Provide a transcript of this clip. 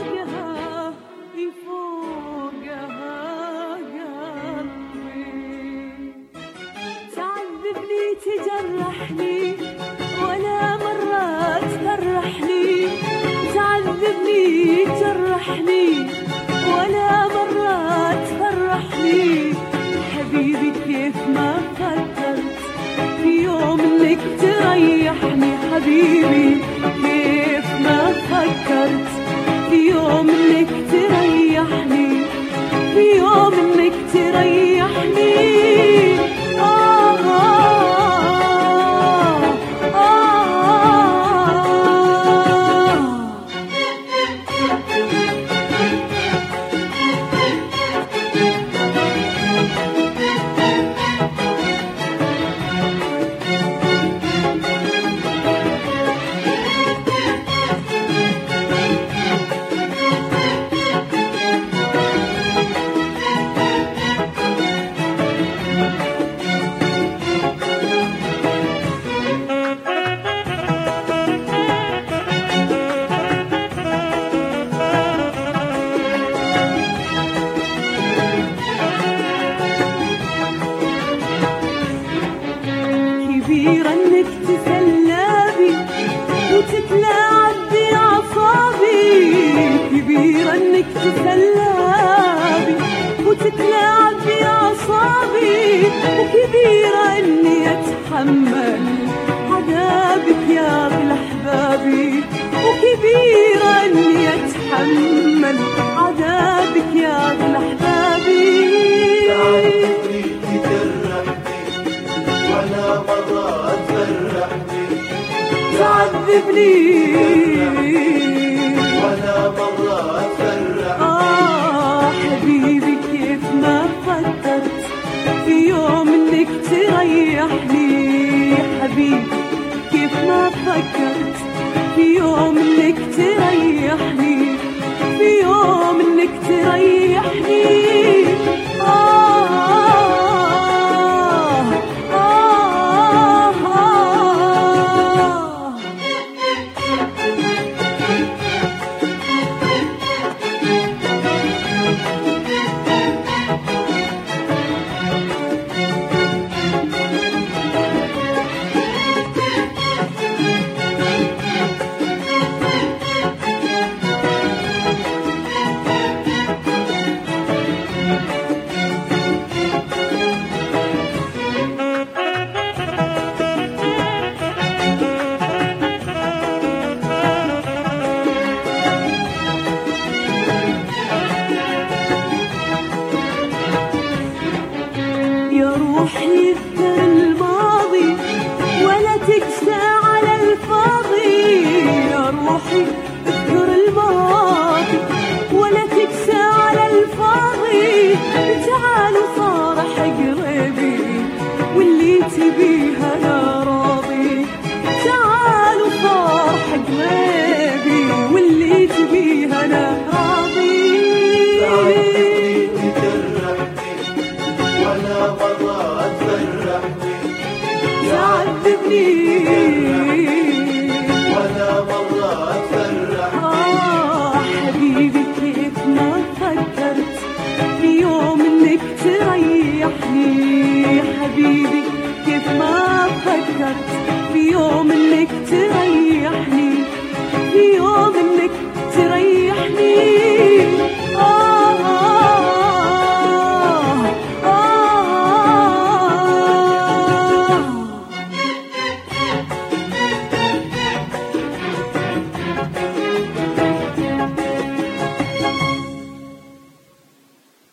فوقها فوقها قلبي تعذبني تجرحني ولا مرة تفرحني تعذبني تجرحني ولا مرة تفرحني حبيبي كيف ما فكرت في يوم انك تريحني حبيبي كيف ما فكرت في يوم انك تريحني في يوم انك تريحني كبيرة انك تسلابي وتتلاعب بأعصابي كبيرة انك تسلابي وتتلاعب بأعصابي وكبيرة اني اتحمل عذابك يا اغلى احبابي وكبيرة اني اتحمل عذابك يا اغلى احبابي ولا مرة تفرحني تعذبني ولا مرة تفرحني حبيبي كيف ما فكرت في يوم انك تريحني حبيبي كيف ما فكرت في يوم انك تريحني في يوم انك تريحني يا روحي اذكر الماضي ولا تقسى على الفاضي يا روحي اذكر الماضي ولا تقسى على الفاضي تعال وصارح قريبي واللي تبيه انا راضي تعال وصارح قريبي واللي تبيه انا راضي ولا مرة تفرحني تعذبني ولا مرة تفرحني حبيبي كيف ما فكرت في يوم انك تريحني حبيبي كيف ما فكرت في يوم انك تريحني في يوم انك